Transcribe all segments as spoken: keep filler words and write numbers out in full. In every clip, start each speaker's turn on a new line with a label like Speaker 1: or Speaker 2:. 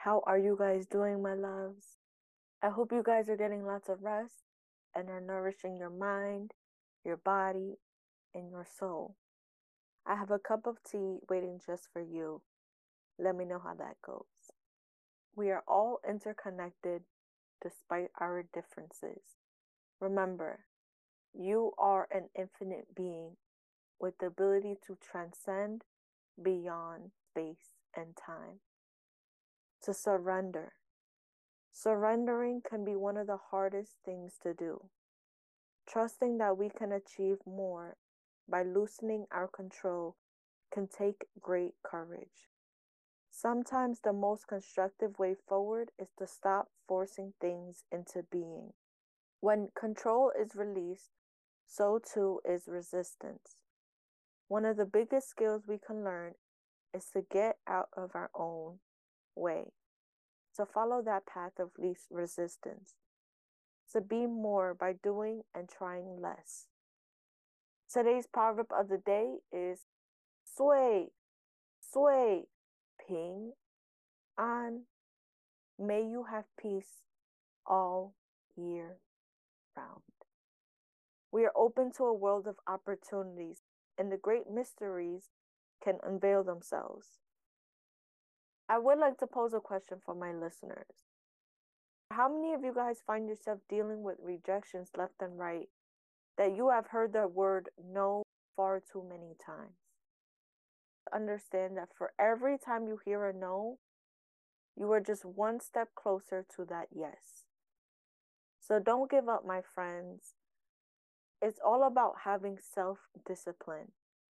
Speaker 1: How are you guys doing, my loves? I hope you guys are getting lots of rest and are nourishing your mind, your body, and your soul. I have a cup of tea waiting just for you. Let me know how that goes. We are all interconnected despite our differences. Remember, you are an infinite being with the ability to transcend beyond space and time. To surrender. Surrendering can be one of the hardest things to do. Trusting that we can achieve more by loosening our control can take great courage. Sometimes the most constructive way forward is to stop forcing things into being. When control is released, so too is resistance. One of the biggest skills we can learn is to get out of our own way, to follow that path of least resistance, to be more by doing and trying less. Today's proverb of the day is Sui, Sui, Ping, An. May you have peace all year round. We are open to a world of opportunities, and the great mysteries can unveil themselves. I would like to pose a question for my listeners. How many of you guys find yourself dealing with rejections left and right that you have heard the word no far too many times? Understand that for every time you hear a no, you are just one step closer to that yes. So don't give up, my friends. It's all about having self-discipline.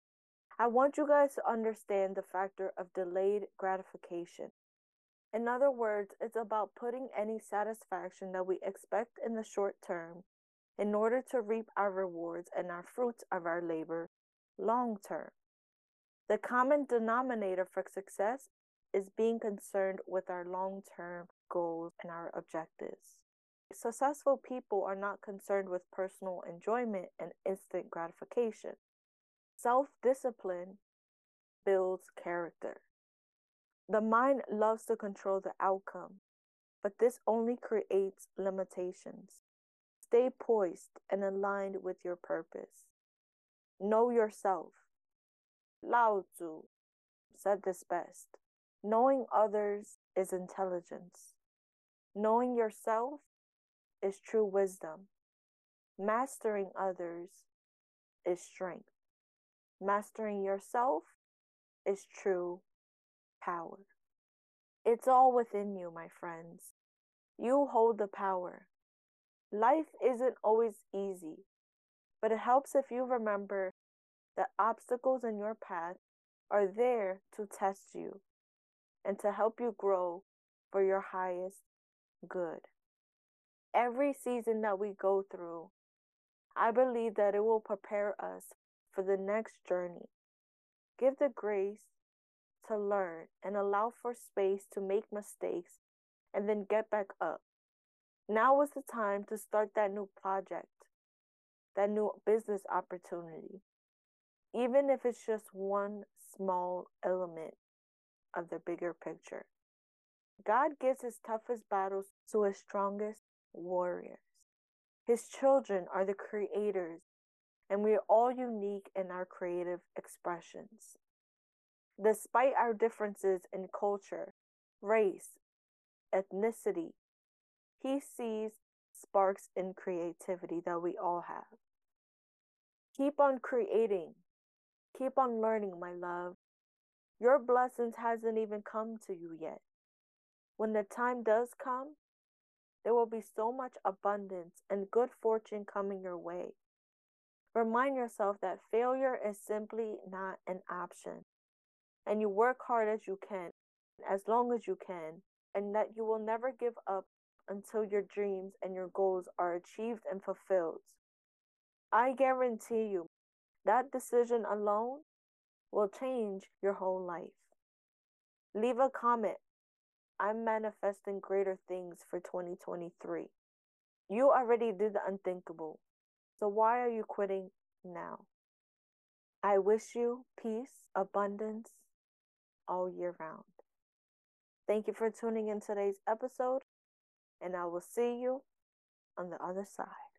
Speaker 1: I want you guys to understand the factor of delayed gratification. In other words, it's about putting any satisfaction that we expect in the short term in order to reap our rewards and our fruits of our labor long term. The common denominator for success is being concerned with our long term goals and our objectives. Successful people are not concerned with personal enjoyment and instant gratification. Self-discipline builds character. The mind loves to control the outcome, but this only creates limitations. Stay poised and aligned with your purpose. Know yourself. Lao Tzu said this best. Knowing others is intelligence. Knowing yourself is true wisdom. Mastering others is strength. Mastering yourself is true power. It's all within you, my friends. You hold the power. Life isn't always easy, but it helps if you remember that obstacles in your path are there to test you and to help you grow for your highest good. Every season that we go through, I believe that it will prepare us for the next journey. Give the grace to learn and allow for space to make mistakes and then get back up. Now is the time to start that new project, that new business opportunity, even if it's just one small element of the bigger picture. God gives his toughest battles to his strongest warriors. His children are the creators, and we are all unique in our creative expressions. Despite our differences in culture, race, ethnicity, he sees sparks in creativity that we all have. Keep on creating. Keep on learning, my love. Your blessings hasn't even come to you yet. When the time does come, there will be so much abundance and good fortune coming your way. Remind yourself that failure is simply not an option, and you work hard as you can, as long as you can, and that you will never give up until your dreams and your goals are achieved and fulfilled. I guarantee you, that decision alone will change your whole life. Leave a comment. I'm manifesting greater things for twenty twenty-three. You already did the unthinkable, so why are you quitting now? I wish you peace, abundance all year round. Thank you for tuning in today's episode, and I will see you on the other side.